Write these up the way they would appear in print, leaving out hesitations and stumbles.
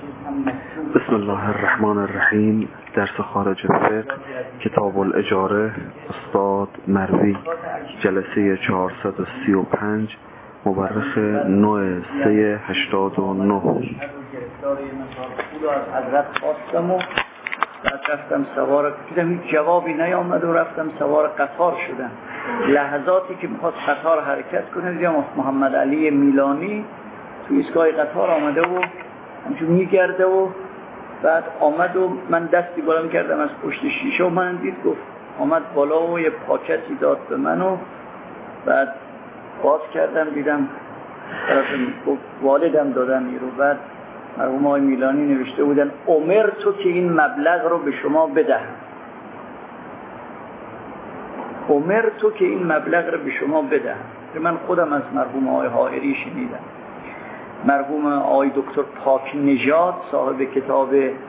بسم الله الرحمن الرحیم. درس خارج فقه، کتاب الاجاره، استاد مروی، جلسه 435، مورخ 9/3/89. از حضرت خواستم و بعد رفتم سوار، دیدم هیچ جوابی نیامد و رفتم سوار قطار شدم. لحظاتی که میخواد قطار حرکت کنه دیدم محمد علی میلانی تو ایستگاه قطار آمده و همچون میگرده و بعد آمد و من دستی بالا کردم از پشت شیشه و من دید، گفت آمد بالا و یه پاکتی داد به من و بعد باز کردم دیدم والدم دادن رو. بعد مرحوم آقای میلانی نوشته بودن عمر تو که این مبلغ رو به شما بدهم، عمر تو که این مبلغ رو به شما بدهم. من خودم از مرحوم آقای حائری شنیدم. مرحوم آقای دکتر پاک نژاد صاحب کتاب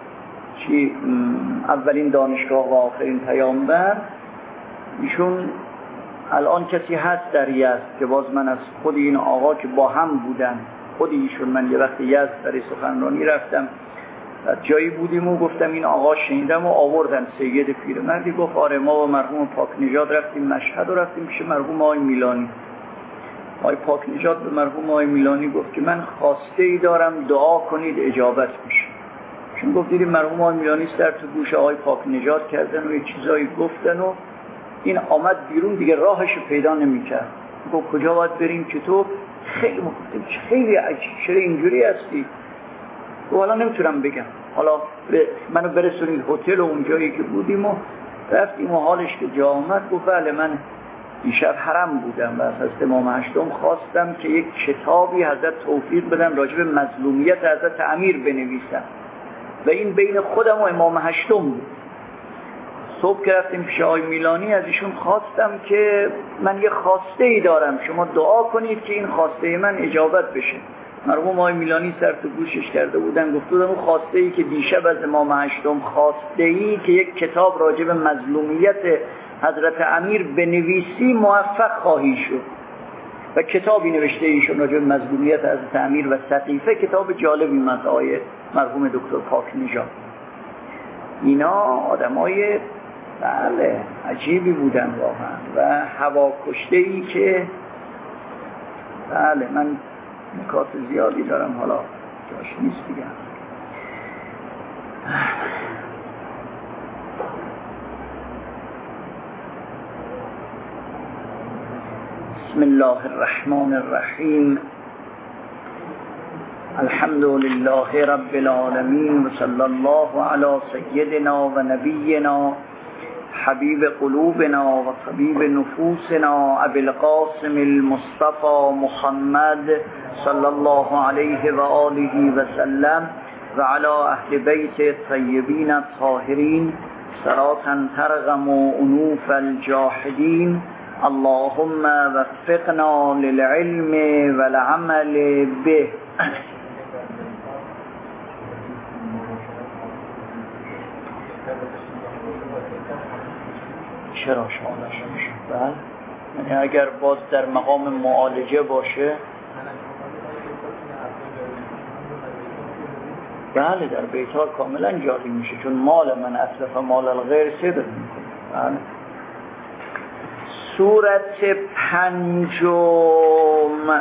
اولین دانشگاه و آخرین پیامبر، ایشون الان کسی هست در یزد که باز من از خود این آقا که با هم بودن، خود ایشون، من یه وقت یزد برای سخنرانی رفتم و جایی بودیم و گفتم این آقا شنیدم و آوردن سید پیرمردی، گفت آره ما با مرحوم پاک نژاد رفتیم مشهد و رفتیم پیش مرحوم آقای میلانی. آقای پاک نژاد به مرحوم آقای میلانی گفت که من خواسته ای دارم دعا کنید اجابت میشه. چون گفت دیدیم مرحوم آقای میلانی سر تو گوش آقای پاک نژاد کردن و یه چیزایی گفتن و این آمد بیرون دیگه راهش پیدا نمی‌کرد. گفت کجا باید بریم که تو خیلی عجیب چرا اینجوری هستی؟ گفت حالا نمیتونم بگم، حالا منو برسونید هتل و اونجایی که بودیم و رفتیم و حالش که جا آمد گفت بله من دیشب حرم بودم و از حضرت امام هشتم خواستم که یک کتابی حضرت توفیق بدن راجع به مظلومیت حضرت امیر بنویسم و این بین خودم و امام هشتم بود. صبح که رفتیم پیش آقای میلانی از ایشون خواستم که من یه خواسته ای دارم، شما دعا کنید که این خواسته من اجابت بشه. مرحوم آقای میلانی سر تو گوشش کرده بودن، گفت بودم اون خواسته ای که دیشب از امام هشتم خواسته ای که یک کتاب راجع به مظلومیت حضرت امیر بنویسی موفق خواهی شد. و کتابی نوشته ایشون راجع به مظلومیت حضرت امیر و سقیفه، کتاب جالبی از آقای مرحوم دکتر پاک نژاد. اینا آدمای بله عجیبی بودن واقعا و هوا کشته ای که بله من نکات زیادی دارم حالا جاش نیست بگم. بسم الله الرحمن الرحیم. الحمد لله رب العالمین و صلی الله علی سیدنا و نبینا حبیب قلوبنا و طبیب نفوسنا ابی القاسم المصطفى محمد صلی الله علیه و آله و سلم و علی اهل بیت الطیبین الطاهرین صلاة ترغم انوف الجاحدین. اللهم وفقنا للعلم والعمل به. چرا شاملش میشه؟ بله یعنی اگر باز در مقام معالجه باشه بله در بیتار کاملا جاری میشه، چون مال من اتلف مال الغیر صدق میکنه. بله. سورت پنجم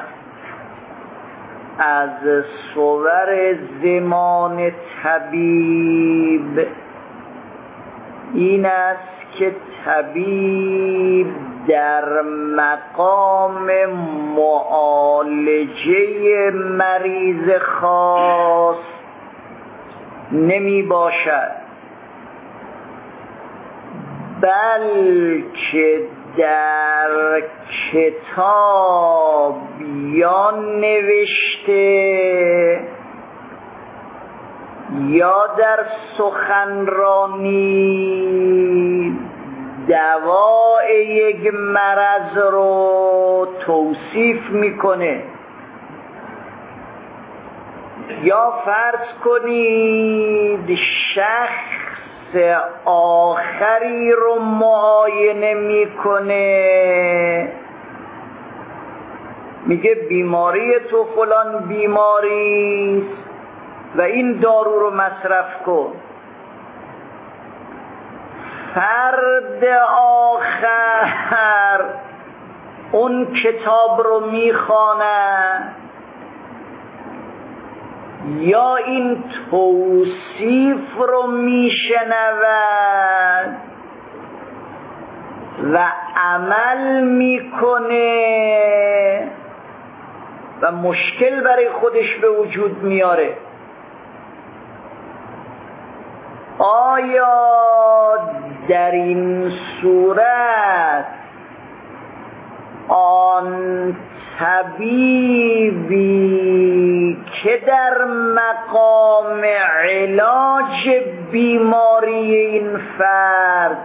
از سور زمان طبیب این است که طبیب در مقام معالجه مریض خاص نمی باشد، بلکه در کتاب یا نوشته یا در سخنرانی دوای یک مرض رو توصیف میکنه. یا فرض کنید شخص آخری رو معاینه میکنه، میگه بیماری تو فلان بیماری، و این دارو رو مصرف کن. فرد آخر اون کتاب رو میخوانه یا این توصیف رو میشنود و عمل میکنه و مشکل برای خودش به وجود میاره. آیا در این صورت آن طبیبی که در مقام علاج بیماری این فرد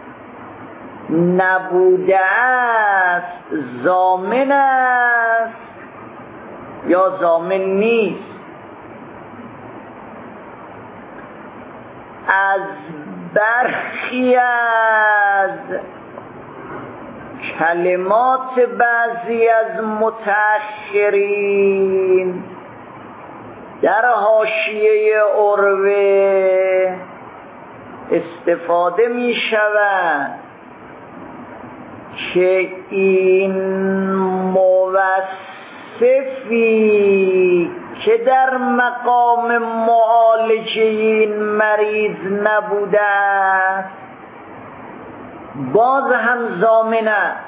نبوده است ضامن است یا ضامن نیست؟ از برخی از کلمات بعضی از متأخرین در حاشیه عروه استفاده می شود که این موصفی که در مقام معالجه این مریض نبوده است باز هم ضامن است،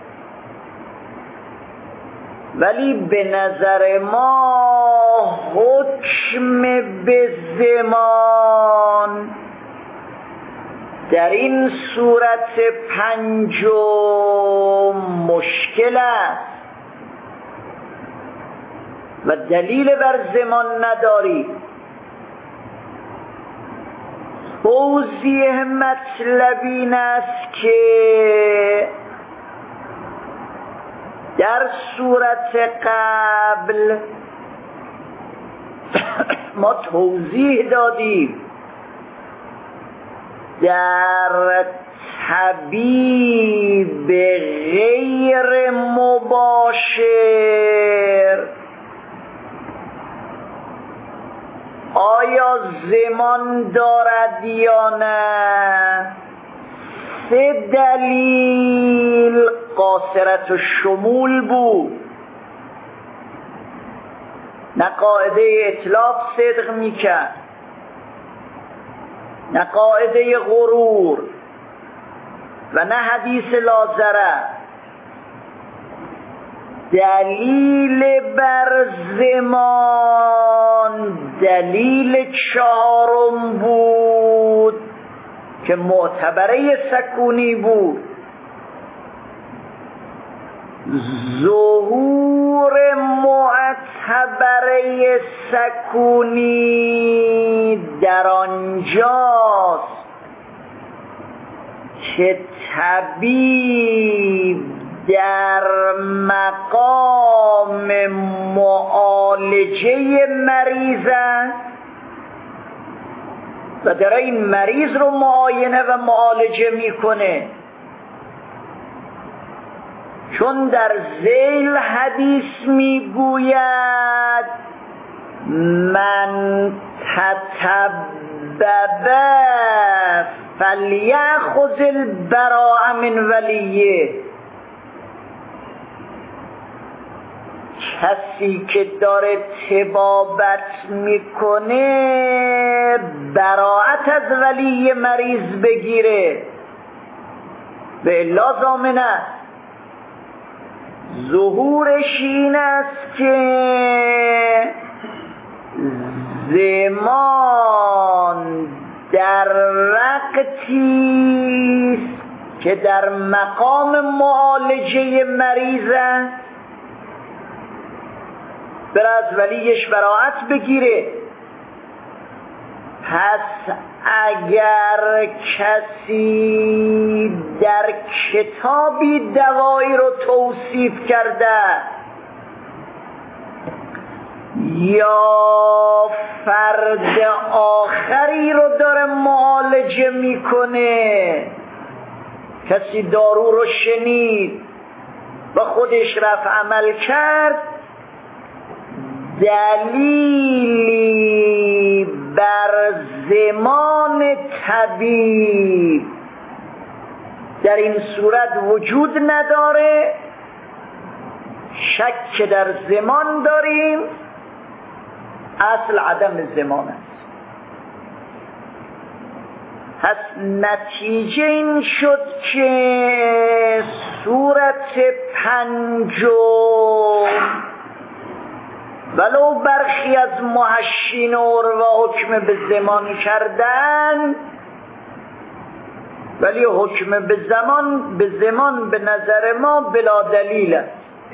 ولی به نظر ما حکم به زمان در این صورت پنجم مشکل است و دلیل بر زمان نداری. توضیح مطلب این است که در صورت قبل ما توضیح دادیم در طبیب غیر مباشر آیا زمان دارد یا نه؟ 3 دلیل قاصرت الشمول بود. نه قاعده اطلاق صدق میکرد، نه قاعده غرور و نه حدیث لازره. دلیل بر زمان دلیل 4 بود که معتبره سکونی بود. ظهور معتبره سکونی در آنجاست که طبیب در مقام معالجه مریض است و در این مریض رو معاینه و معالجه میکنه، چون در ذیل حدیث میگوید من تطبب فلیأخذ البراء من ولیه. کسی که داره طبابت میکنه براءت از ولی مریض بگیره، به الا ضامن است. ظهورش این است که زمان در وقتی که در مقام معالجه مریض است بر از ولیش براءت بگیره. پس اگر کسی در کتابی دوایی رو توصیف کرده یا فرد آخری رو داره معالجه میکنه، کسی دارو رو شنید و خودش رفت عمل کرد، دلیلی طبیب در این صورت وجود نداره، شک در زمان داریم، اصل عدم زمان است. پس نتیجه این شد که صورت پنجم ولو برخی از محشین عروه حکم به زمان کردن، ولی حکم به زمان به نظر ما بلا دلیل است.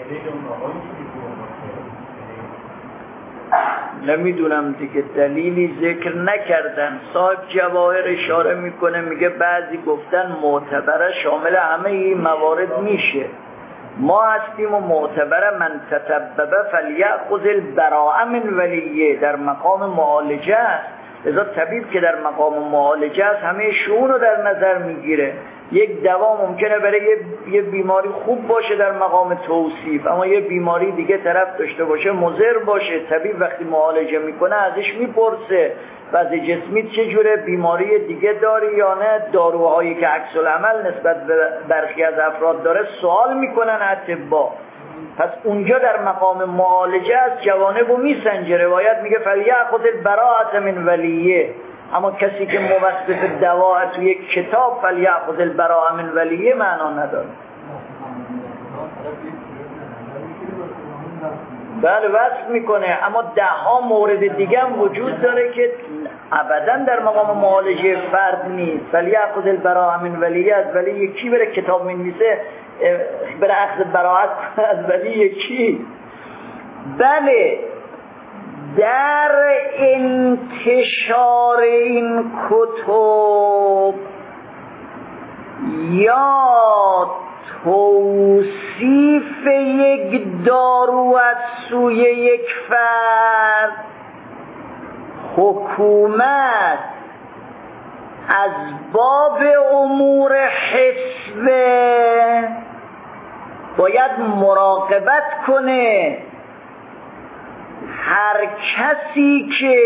نمیدونم دیگه، دلیلی ذکر نکردن. صاحب جواهر اشاره میکنه، میگه بعضی گفتن معتبره شامل همه این موارد میشه. ما هستیم و معتبره من تطببه فلیأخذ البراءة من ولیه، در مقام معالجه است. لذا طبیب که در مقام معالجه است همه شؤون رو در نظر میگیره. یک دوا ممکنه برای یه بیماری خوب باشه در مقام توصیف، اما یه بیماری دیگه طرف داشته باشه مضر باشه. طبیب وقتی معالجه میکنه ازش میپرسه وضع جسمیت چجوره، بیماری دیگه داری یا نه، داروهایی که عکس العمل نسبت به برخی از افراد داره سوال میکنن اطباء. پس اونجا در مقام معالجه است، جوانب رو میسنجه. روایت میگه فلیأخذ البراءة من ولیه، اما کسی که موصف دوا توی یک کتاب فلیأخذ البراءة من ولیه معنا نداره. بله وصف میکنه، اما ده ها مورد دیگه هم وجود داره که ابدا در مقام معالجه فرد نیست. فلیأخذ البراءة من ولیه، از ولی یکی بره کتاب می‌نویسه بره اخذ براءت از ولی یکی. بله در انتشار این کتب یا توصیف یک دارو از سوی یک فرد، حکومت از باب امور حسبه باید مراقبت کنه هر کسی که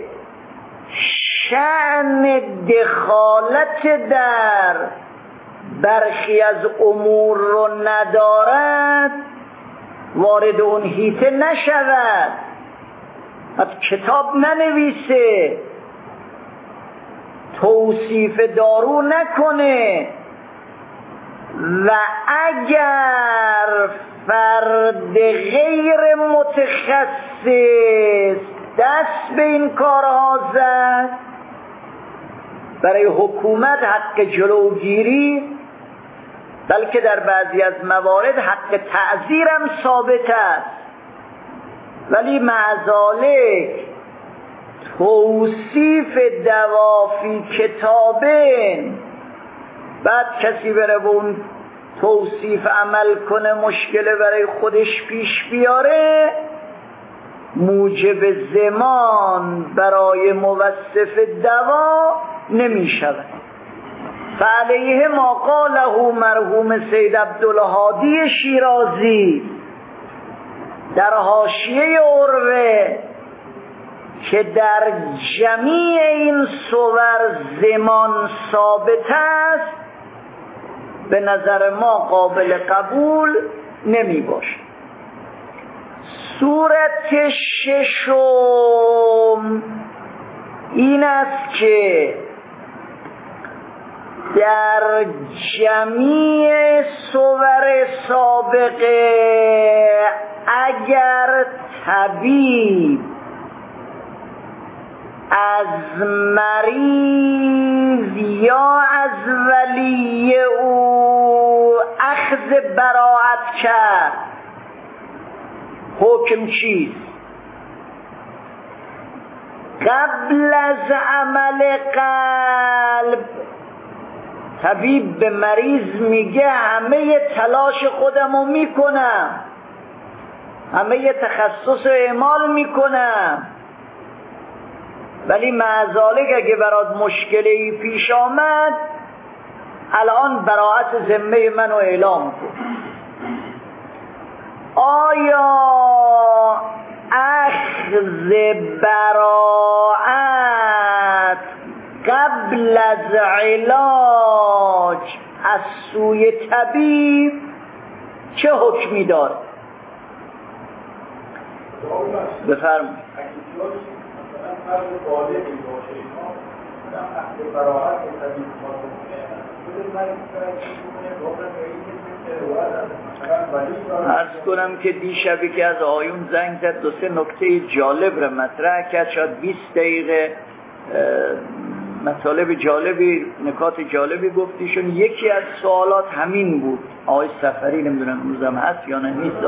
شأن دخالت در برخی از امور رو ندارد وارد اون حیطه نشود، از کتاب ننویسه، توصیف دارو نکنه. و اگر فرد غیر متخصص دست به این کارها زد، برای حکومت حق جلوگیری، بلکه در بعضی از موارد حق تعزیر هم ثابت است. ولی معذالک توصیف دوا فی کتابه، بعد کسی بره به اون توصیف عمل کنه مشکل برای خودش پیش بیاره، موجب زمان برای موصف دوا نمی شود. فعلیه ما قاله مرحوم سید عبدالهادی شیرازی در حاشیه عروه که در جمیع این صور زمان ثابت است، به نظر ما قابل قبول نمی باشه. صورت ششم این است که در جمیع صور سابقه اگر طبیب از مریض یا از ولی او اخذ براءت کرد، حکم چیست؟ قبل از عمل قلب طبیب به مریض میگه همه تلاش خودمو میکنم، همه تخصص اعمال میکنم، ولی معذالک اگه برات مشکلی پیش آمد الان براءت ذمه منو اعلام کن. آیا اخذ براءت قبل از علاج از سوی طبیب چه حکمی داره؟ بفرمایید. عرض کنم که دیشبی که از آیون زنگ زد 2-3 نکته جالب را مطرح کرد، شاید 20 دقیقه مطالب جالبی، نکات جالبی گفتیشون. یکی از سوالات همین بود. آقای سفری نمیدونم روزم هست یا نه نیست،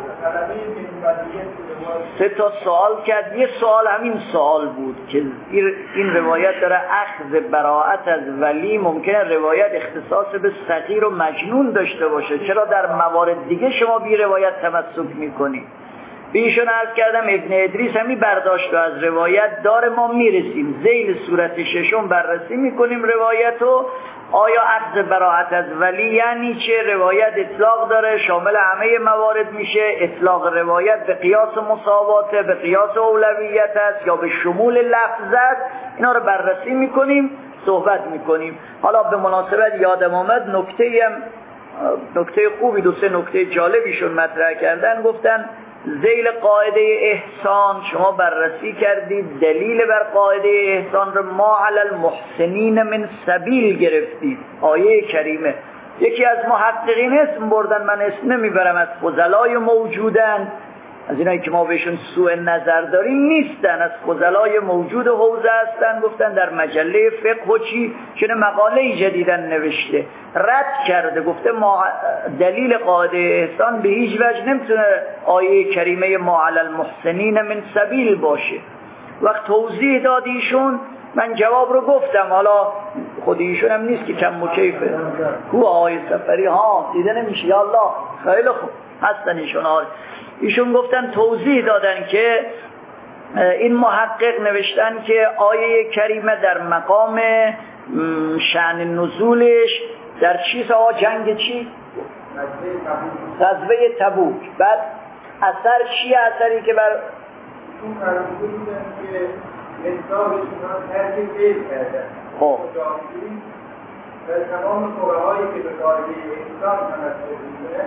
3 تا سوال کرد. یه سوال همین سوال بود که این روایت داره اخذ براءت از ولی ممکنه روایت اختصاص به صغیر و مجنون داشته باشه، چرا در موارد دیگه شما بی روایت تمسک میکنید؟ بیشون عرض کردم ابن ادریس همی برداشت و از روایت داره، ما میرسیم ذیل صورت 6 بررسی میکنیم روایتو. آیا اخذ براءت از ولی یعنی چه؟ روایت اطلاق داره، شامل همه موارد میشه. اطلاق روایت به قیاس مساواته، به قیاس اولویت است یا به شمول لفظ است؟ اینا رو بررسی میکنیم، صحبت میکنیم. حالا به مناسبت یادم آمد نکته خوبی، 2-3 نکته جالبیشون مطرح کردن. گفتن ذیل قاعده احسان شما بررسی کردید، دلیل بر قاعده احسان رو ما علی المحسنین من سبیل گرفتید، آیه کریمه. یکی از محققین اسم بردن، من اسم نمیبرم، از فضلای موجودن، از اینایی که ما بهشون سوء نظر داریم نیستن، از فضلای موجود حوزه هستن. گفتن در مجله فقه و چه مقاله جدیدن نوشته، رد کرده، گفته ما دلیل قاعده احسان به هیچ وجه نمیتونه آیه کریمه ما علی المحسنین من سبیل باشه. وقت توضیح دادیشون من جواب رو گفتم، حالا خود ایشون هم نیست که کم و کیفه. کو آقای سفری ها دیده نمیشه، یا الله خیلی خوب هستن ایشون. ایشون گفتن توضیح دادن که این محقق نوشتن که آیه کریمه در مقام شأن نزولش در چیز جنگ چی؟ غزوه تبوک. بعد اثر چی؟ اثری که بر خب تمام فقهایی که به قاعده احسان تمسک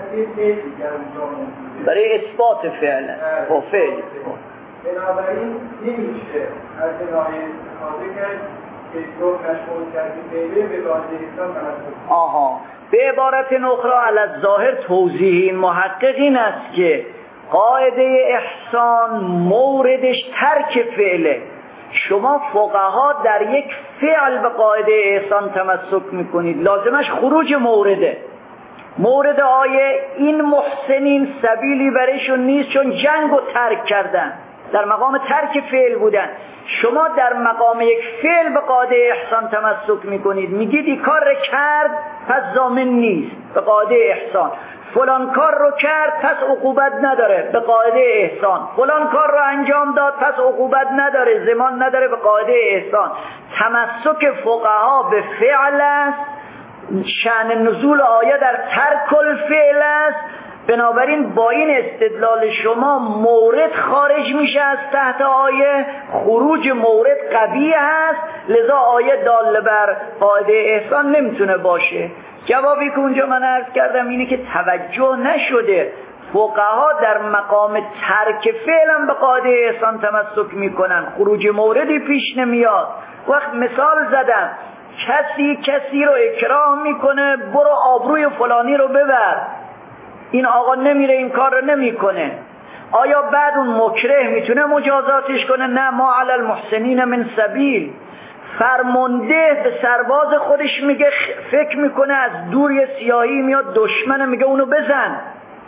می‌کنند برای اثبات فعلا و فعل. بنابراین نمیشه از این آیه استفاده کرد که تو مشمول کردی فعله به قاعده احسان تمسک. به عبارت اخرى علی الظاهر توضیح این محقق این است که قاعده احسان موردش ترک فعله. شما فقها در یک فعل به قاعده احسان تمسک میکنید، لازمش خروج مورده. مورد آیه این محسنین سبیلی برایشون نیست، چون جنگ رو ترک کردن، در مقام ترک فعل بودن. شما در مقام یک فعل به قاعده احسان تمسک میکنید، میگید این کار رو کرد پس ضامن نیست به قاعده احسان، فلان کار رو کرد پس عقوبت نداره به قاعده احسان، فلان کار رو انجام داد پس عقوبت نداره، ضمان نداره به قاعده احسان. تمسک فقها به فعل است، شأن نزول آیه در ترک الفعل است. بنابراین با این استدلال شما مورد خارج میشه از تحت آیه، خروج مورد قوی است، لذا آیه دال بر قاعده احسان نمیتونه باشه. جوابی که اونجا من عرض کردم اینه که توجه نشده. فقها در مقام ترک فعلا به قاعده احسان تمسک میکنن، خروج موردی پیش نمیاد. وقت مثال زدم، کسی رو اکراه میکنه برو آبروی فلانی رو ببر، این آقا نمیره این کار رو نمیکنه، آیا بعد اون مکره میتونه مجازاتش کنه؟ نه، ما علی المحسنین من سبیل. فرمانده به سرباز خودش میگه، فکر میکنه از دور یه سیاهی میاد دشمنه، میگه اونو بزن.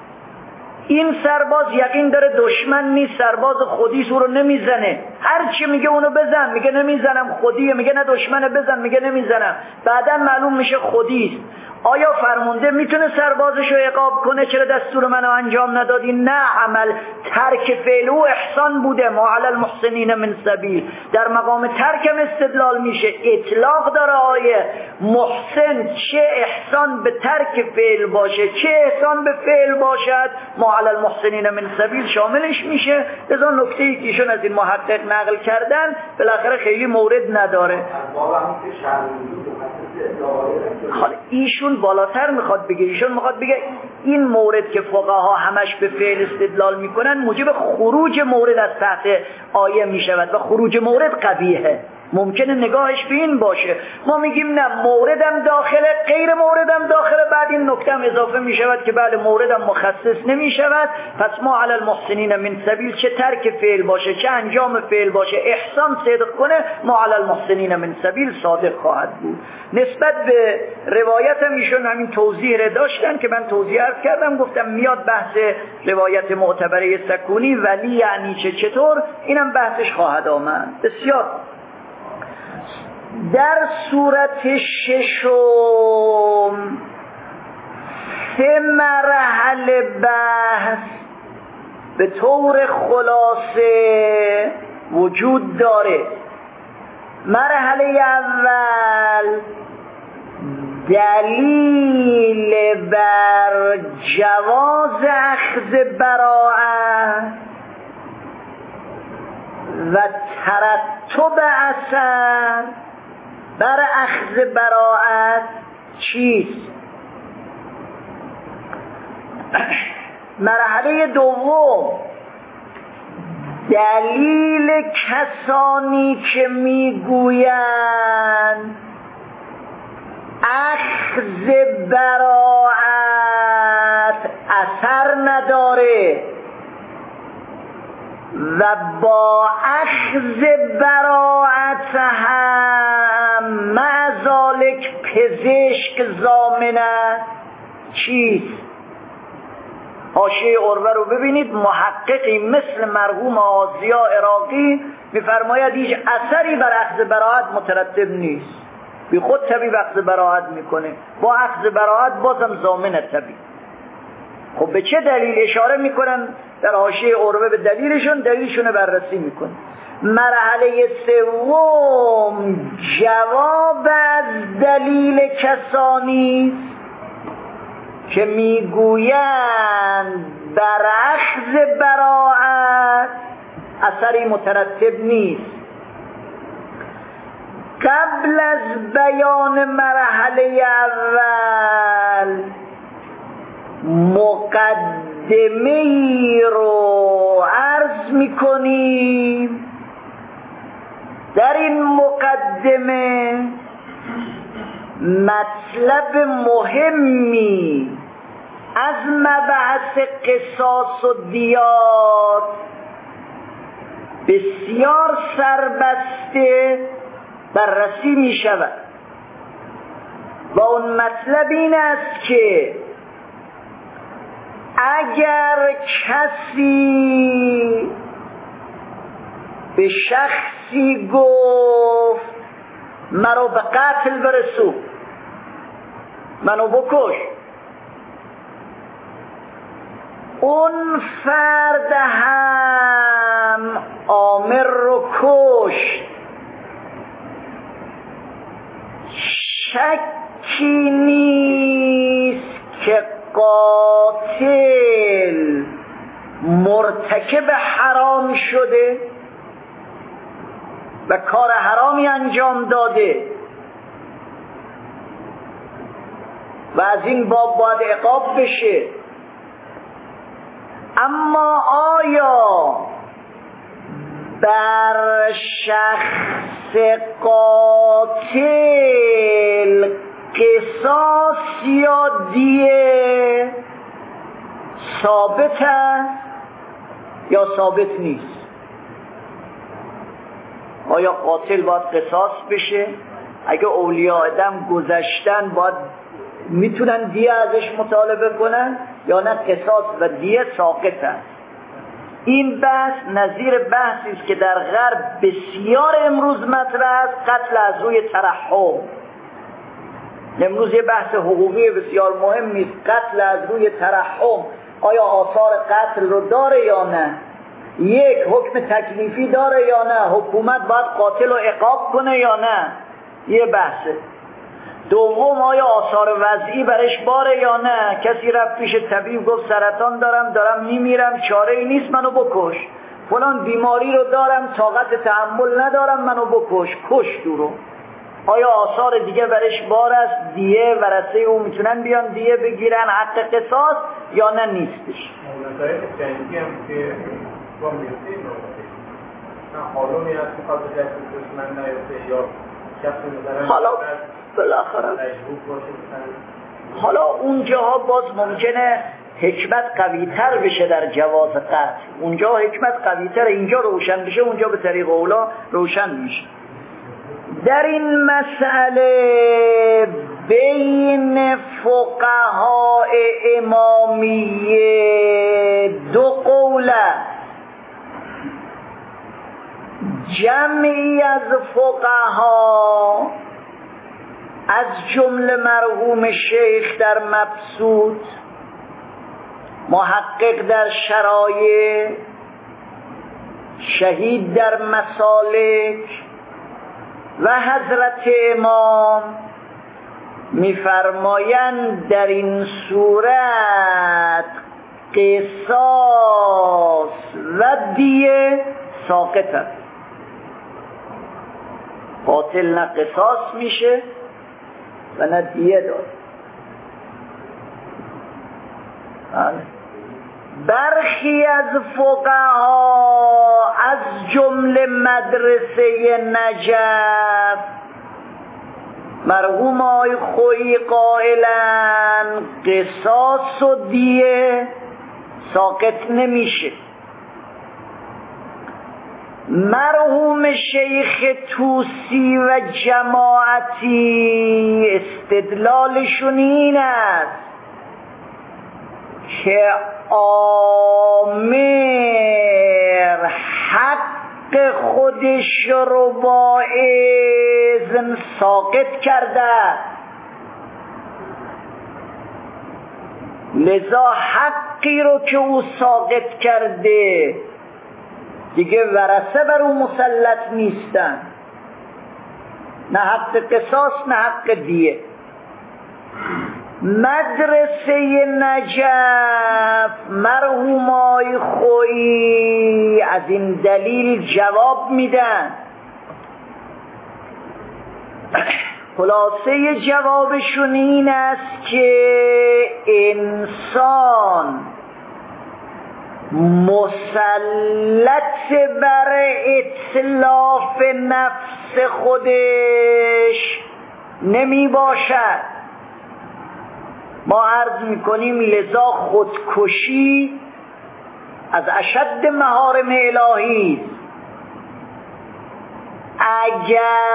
این سرباز یقین داره دشمن نیست، سرباز خودیست، او رو نمیزنه. هر چی میگه اونو بزن، میگه نمیزنم خودیه، میگه نه دشمنه بزن، میگه نمیزنم. بعدن معلوم میشه خودیست. آیا فرمانده میتونه سربازش رو عقاب کنه چرا دستور منو انجام ندادی؟ نه، عمل ترک فعل او احسان بوده. ما علی المحسنین من سبیل، در مقام ترکم استدلال میشه. اطلاق داره آیه محسن، چه احسان به ترک فعل باشه چه احسان به فعل باشد ما علی المحسنین من سبیل شاملش میشه. لذا نکته‌ای که ایشون از این محقق نقل کردن بالاخره خیلی مورد نداره. حالا ایشون بالاتر میخواد بگه، ایشون میخواد بگه این مورد که فقها همش به فعل استدلال میکنن موجب خروج مورد از تحت آیه میشود و خروج مورد قبیحه. ممکنه نگاهش به این باشه. ما میگیم نه، موردم داخله، غیر موردم داخله. بعد این نکته هم اضافه میشود که بله موردم مخصص نمیشود. پس ما علی المحسنین من سبیل، چه ترک فعل باشه چه انجام فعل باشه احسان صدق کنه، ما علی المحسنین من سبیل صادق خواهد بود. نسبت به روایت هم ایشون همین توضیح رو داشتن که من توضیح عرض کردم، گفتم میاد بحث روایت معتبره سکونی ولی یعنی چطور، اینم بحثش خواهد آمد. بسیار. در صورت ششم 3 مرحله بحث به طور خلاصه وجود داره. مرحله اول دلیل بر جواز اخذ براءت و ترتب اثر بر اخذ براءت چیست؟ مرحله دوم دلیل کسانی که میگویند اخذ براءت اثر نداره و با اخذ براءت هم معذالک پزشک ضامنه چیست؟ حاشیه عروه رو ببینید. محققی مثل مرحوم آزیا عراقی میفرماید هیچ اثری بر اخذ براءت مترتب نیست، بی خود طبیب اخذ براءت میکنه، با اخذ براءت بازم ضامن طبیب. خب به چه دلیل اشاره میکنن در حاشیه عروه؟ به دلیلشون بررسی میکنن. مرحله سوم جواب از دلیل کسانی که میگویند بر اخذ براءت اثری مترتب نیست. قبل از بیان مرحله اول مقدمه‌ای رو عرض می‌کنیم. در این مقدمه مطلب مهمی از مبحث قصاص و دیات بسیار سربسته بررسی می شود و اون مطلب این است که اگر کسی به شخصی گفت مرا به قتل برسون، منو بکش، اون فرد هم آمر رو کشت، شکی نیست که قاتل مرتکب حرام شده و کار حرامی انجام داده و از این باب باید عقاب بشه. اما آیا بر شخص قاتل قصاص یا دیه ثابت است یا ثابت نیست؟ آیا قاتل باید قصاص بشه؟ اگه اولیاء دم گذشتن باید میتونن دیه ازش مطالبه کنن یا نه قصاص و دیه ساقط است؟ این بحث نظیر بحثی است که در غرب بسیار امروز مطرح است، قتل از روی ترحم. امروز یه بحث حقوقی بسیار مهمی است. قتل از روی ترحم آیا آثار قتل رو داره یا نه؟ یک، حکم تکلیفی داره یا نه؟ حکومت باید قاتل رو عقاب کنه یا نه؟ یه بحثه. دوم، آیا آثار وضعی برش باره یا نه؟ کسی رفت پیش طبیب گفت سرطان دارم میمیرم، چاره ای نیست، منو بکش. فلان بیماری رو دارم، طاقت تحمل ندارم، منو بکش. کشت او رو. آیا آثار دیگه برش بار است؟ دیه ورثه او میتونن بیان دیه بگیرن، حق قصاص یا نه نیستش؟ مسائل جنگی هم که با میرسیم نه حالونی هست که خواهد جست دشمن نیفته یا شخصی مثلا حالا بالاخره حالا اونجاها باز ممکنه حکمت قوی‌تر بشه در جواز قتل. اونجا حکمت قوی‌تر، اینجا روشن بشه، اونجا به طریق اولا روشن میشه. در این مسئله بین فقهای امامیه دو قوله. جمعی از فقها از جمله مرحوم شیخ در مبسوط، محقق در شرایع، شهید در مسالک و حضرت امام می‌فرمایند در این صورت قصاص و دیه ساقط است. قاتل نه قصاص میشه و نه دیه داد. برخی از فقها از جمله مدرسه نجف مرحوم آقای خویی قائلن قصاص و دیه ساقط نمیشه. مرحوم شیخ توسی و جماعتی استدلالشون این است که آمر حق خودش رو با اذن ساقط کرده، لذا حقی رو که او ساقط کرده دیگه ورثه بر او مسلط نیستن، نه حق قصاص نه حق دیه. مدرسه نجف مرحوم آقای خویی از این دلیل جواب میدن. خلاصه جوابشون این است که انسان مسلط بر اتلاف نفس خودش نمی باشد. ما عرض میکنیم لذا خودکشی از اشد محارم الهی. اگر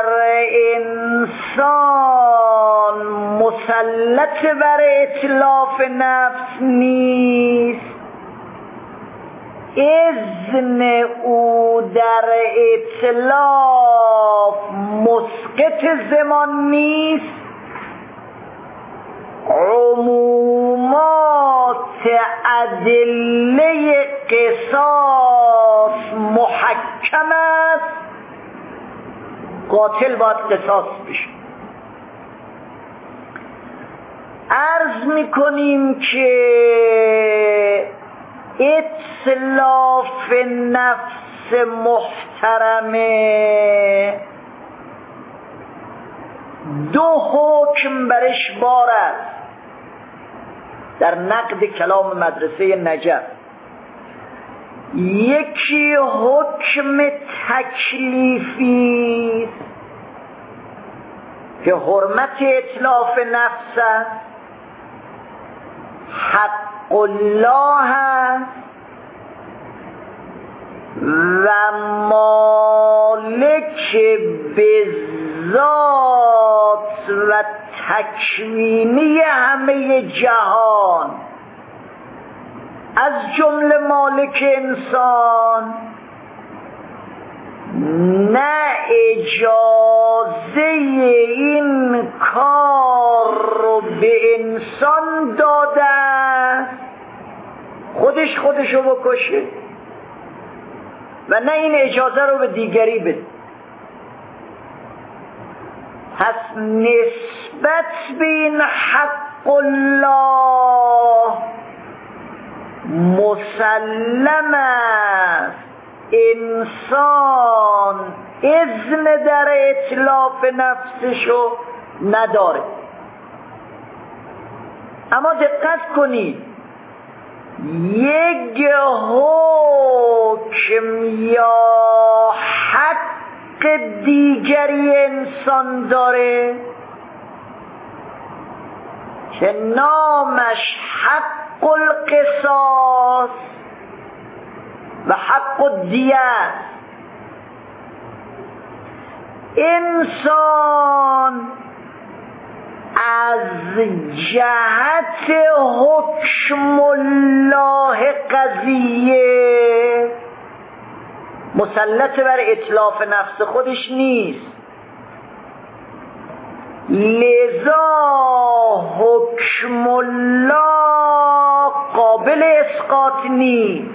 انسان مسلط بر اتلاف نفس نیست، اذن او در اتلاف مسقط زمان نیست، عمومات ادله قصاص محکم است، قاتل باید قصاص بشه. عرض میکنیم که اتلاف نفس محترمه دو حکم برش بار است در نقد کلام مدرسه نجف. یکی حکم تکلیفی که حرمت اتلاف نفس است، حق الله است و مالک به ذات و تکوینی همه جهان از جمله مالک انسان نه اجازه این کار به انسان داده خودشو بکشه و نه این اجازه رو به دیگری بده. پس نسبت به این حق الله مسلم است انسان اذن در اتلاف نفسشو نداره. اما دقت کنید، یک حکم یا حق دیگری انسان داره که نامش حق القصاص و حق الدیه. انسان از جهت حکم الله قضیه مسلط بر اتلاف نفس خودش نیست، لذا حکم الله قابل اسقاط نیست.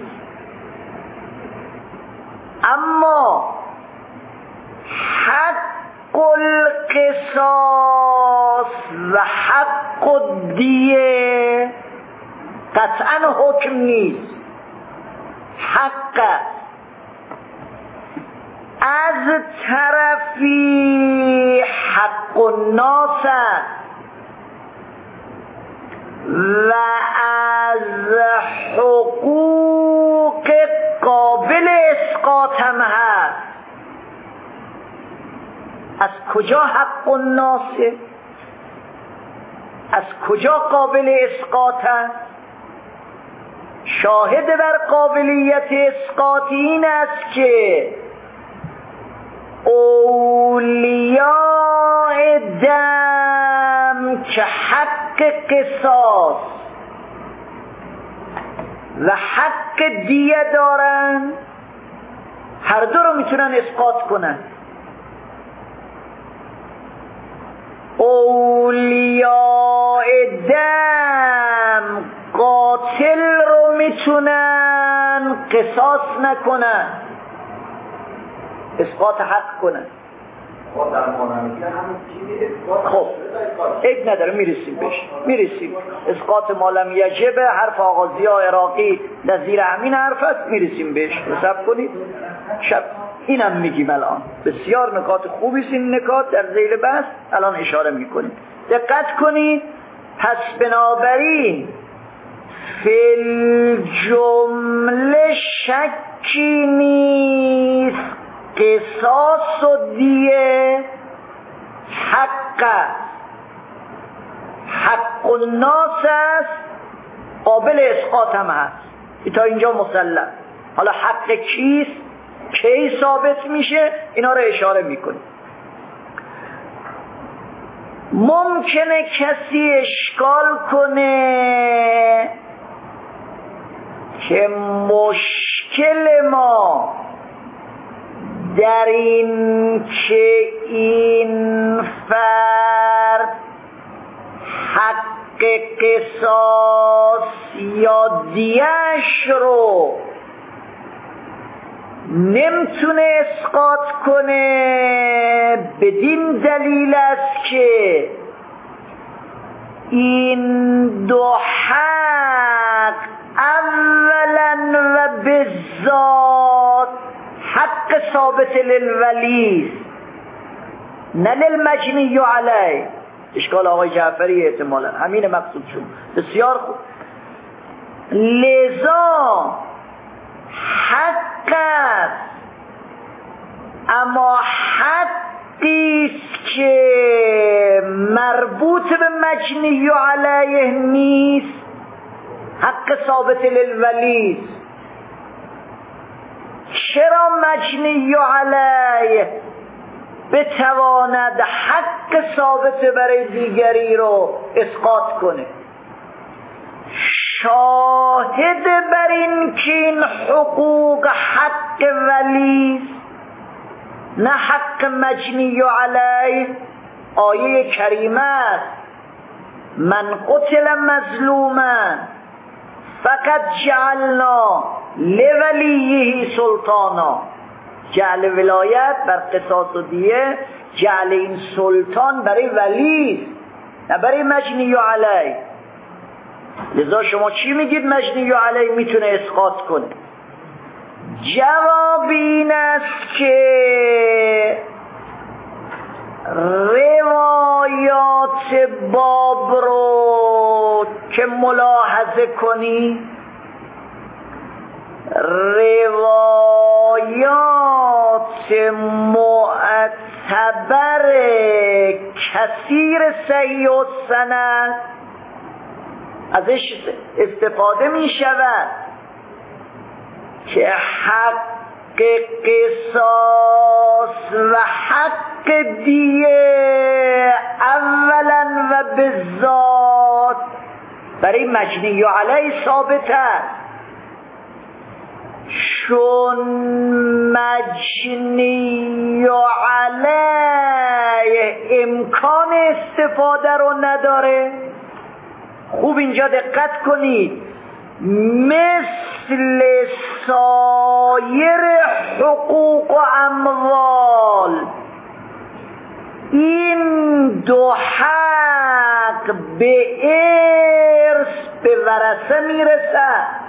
اما حق القصاص و حق الدیه قطعا حکم نیست، حق از طرفی حق الناس و از حقوق قابل اسقاط هم هست. از کجا حق الناس؟ از کجا قابل اسقاط هست؟ شاهد بر قابلیت اسقاط این است که اولیاء دم که حق قصاص و حق دیه دارن، هر دو رو میتونن اسقاط کنن. اولیاء دم قاتل رو میتونن قصاص نکنن، اسقاط حق کنن. خب ایک نداره، میرسیم اسقاط مالم یجبه، حرف آغازی ها عراقی نظیر همین حرف است، میرسیم بهش. حساب کنید شب اینم میگیم الان. بسیار نکات خوبی است این نکات در ذیل بحث الان اشاره میکنیم. دقت کنید. پس بنابراین فی الجمله شکی نیست قصاص و دیه حق الناس است، قابل اسقاط هم هست. تا اینجا مسلم. حالا حق کیست، کی ثابت میشه، اینا رو اشاره میکنیم. ممکنه کسی اشکال کنه که مشکل ما در این که این فرد حق قصاص یا دیه‌اش رو نمیتونه اسقاط کنه بدین دلیل است که این دو حق اولا و بالذات حق ثابت للولی نه للمجنی علیه. اشکال آقای جعفری احتمالا همین مقصود شد. بسیار خوب. لذا حق است، اما حقیست که مربوط به مجنی علیه نیست، حق ثابت للولی. چرا مجنی علیه بتواند حق ثابت برای دیگری رو اسقاط کنه؟ شاهد بر این که این حقوق حق ولی نه حق مجنی علیه آیه کریمه است. من قتل مظلوما فقط جعلنا لولیه سلطانا. جعل ولایت بر قصاص و دیه، جعل این سلطان برای ولی نه برای مجنی علی. لذا شما چی میگید مجنی علی میتونه اسقاط کنه؟ جواب این است که روایات باب رو که ملاحظه کنی، روایات معتبر کثیر صحیح و سند ازش استفاده می شود که حق قصاص و حق دیه اولا و بالذات برای مجنی علیه ثابت است، چون مجنی علیه امکان استفاده رو نداره. خوب اینجا دقت کنید، مثل سایر حقوق و اموال این دو حق به ارث به ورثه میرسد.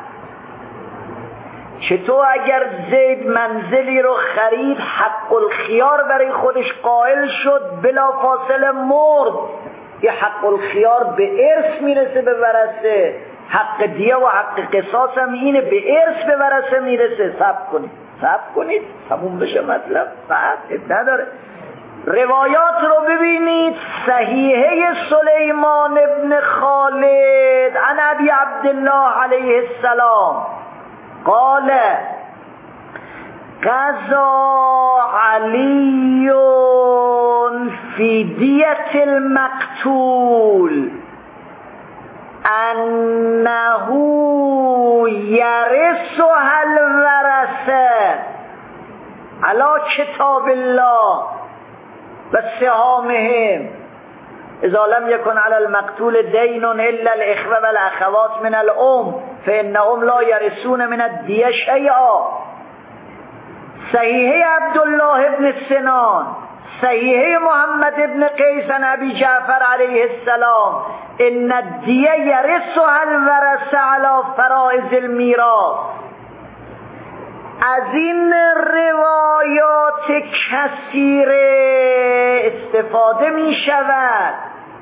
چطور اگر زید منزلی رو خرید، حق الخیار برای خودش قائل شد، بلا فاصله مرد، یه حق الخیار به ارث میرسه به ورثه، حق دیه و حق قصاص هم اینه به ارث به ورثه میرسه. صبر کنید تموم بشه مطلب، صبر نداره. روایات رو ببینید. صحیحه سلیمان ابن خالد عن ابی عبدالله علیه السلام قال قضا علی فی دیت المقتول انه یرثها الورثه علی کتاب الله و سهامهم اذا لم يكن على المقتول دين الا الاخوه والاخوات من الام فانهم لا يرثون من الدیه شیئا. صحیحه عبدالله ابن سنان، صحیحه محمد ابن قیس عن ابی جعفر علیه السلام ان الدیه یرثها الورثه علی فرائض المیراث. از این روایات کثیره استفاده می شود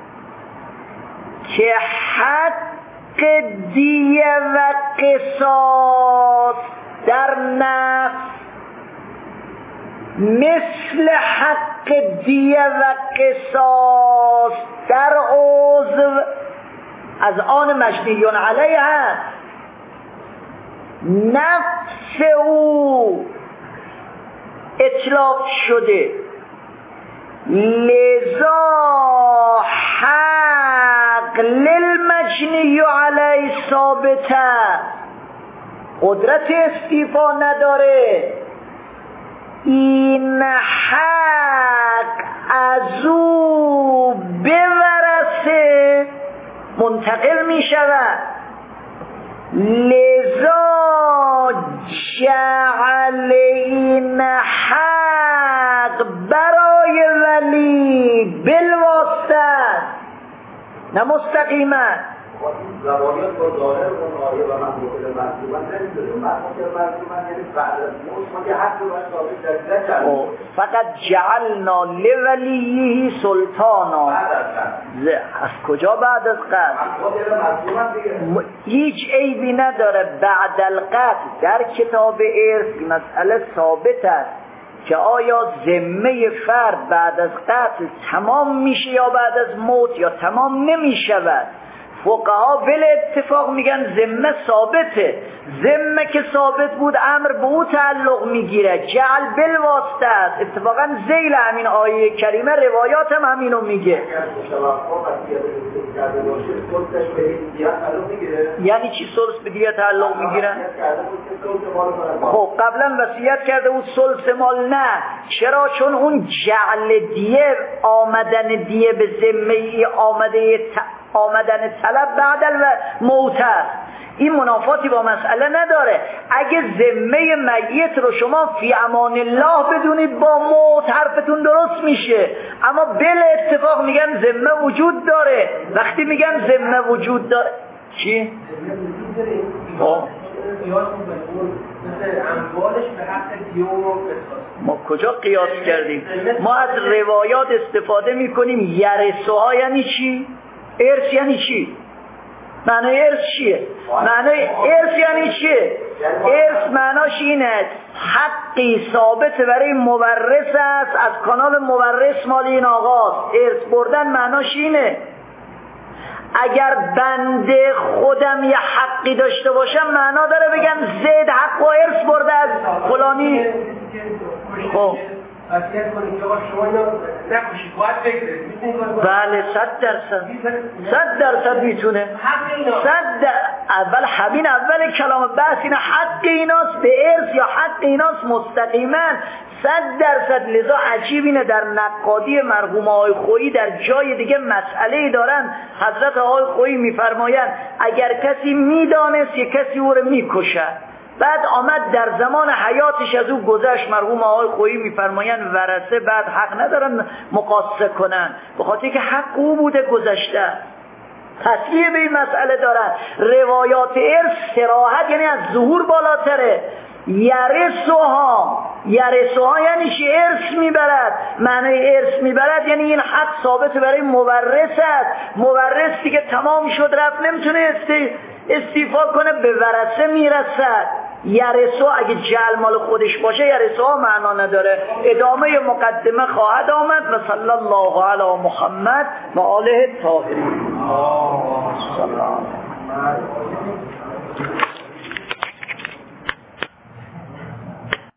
که حق دیه و قصاص در نفس مثل حق دیه و قصاص در عضو از آن مجنی علیه هست. نفس او اتلاف شده، لذا حق للمجنی علیه ثابت است، قدرت استیفا نداره. این حق از او به ورثه منتقل می شود. لذا جعل این حق برای ولی بالواسطه نه مستقیما. روایات با ظاهر اون آیه و من مطلع مظلومن نمیدونیم. من مطلع مظلومن یعنی بعد از موت ما که حق رو باید ثابت نکردیم. فقط جعلنا لولیه سلطانا. از کجا بعد از قتل؟ هیچ عیبی نداره بعد القتل. در کتاب ارث مسئله ثابت است که آیا ذمه فرد بعد از قتل تمام میشه یا بعد از موت یا تمام نمیشود. فقها بل اتفاق میگن ذمه ثابته. ذمه که ثابت بود امر به او تعلق میگیره، جعل بالواسطه است. اتفاقا ذیل همین آیه کریمه روایات هم همینو میگه. یعنی چی ثلث به دیه تعلق میگیره؟ خب قبلا وصیت کرده بود ثلث مال نه. چرا؟ چون اون جعل دیه، آمدن دیه به ذمه ای آمده آمدن طلب بعد الموت است. این منافاتی با مسئله نداره. اگه ذمه میت رو شما فی امان الله بدونید با موت حرفتون درست میشه، اما بل اتفاق میگن ذمه وجود داره. وقتی میگن ذمه وجود داره چی؟ ما کجا قیاس کردیم؟ ما از روایات استفاده میکنیم. یرثها یعنی چی؟ ارث یعنی چی؟ معنای ارث چیه؟ معنای ارث یعنی چیه؟ ارث معناش اینه حقی ثابت برای مورث است، از کانال مورث مال این آقاست. ارث بردن معناش اینه. اگر بنده خودم یه حقی داشته باشم معنا داره بگم زید حق و ارث برده از فلانی. خب بله 100% میتونه. اول کلام بحث اینه حق ایناست به ارث یا حق ایناست مستقیما 100%. لذا عجیب اینه در نقادی مرحوم آقای خویی در جای دیگه مسئله دارن. حضرت آقای خویی میفرمایند اگر کسی میدانست یک کسی او رو میکشد، بعد آمد در زمان حیاتش از او گذشت، مرحوم آقای خویی میفرمایند ورثه بعد حق ندارن مقاصه کنن، به خاطر که حق او بوده گذشته. تصریح به این مسئله دارن. روایات ارث صراحت یعنی از ظهور بالاتره. یرثها یعنی چی؟ ارث میبرد. معنی ارث میبرد یعنی این حق ثابت برای مورث است. مورث دیگه تمام شد رفت، نمیتونه استیفا کنه، به ورثه میرسد. یرثها اگه جعل مال خودش باشه یرثها معنا نداره. ادامه مقدمه خواهد آمد. و صلی الله علی محمد و آله الطاهرین.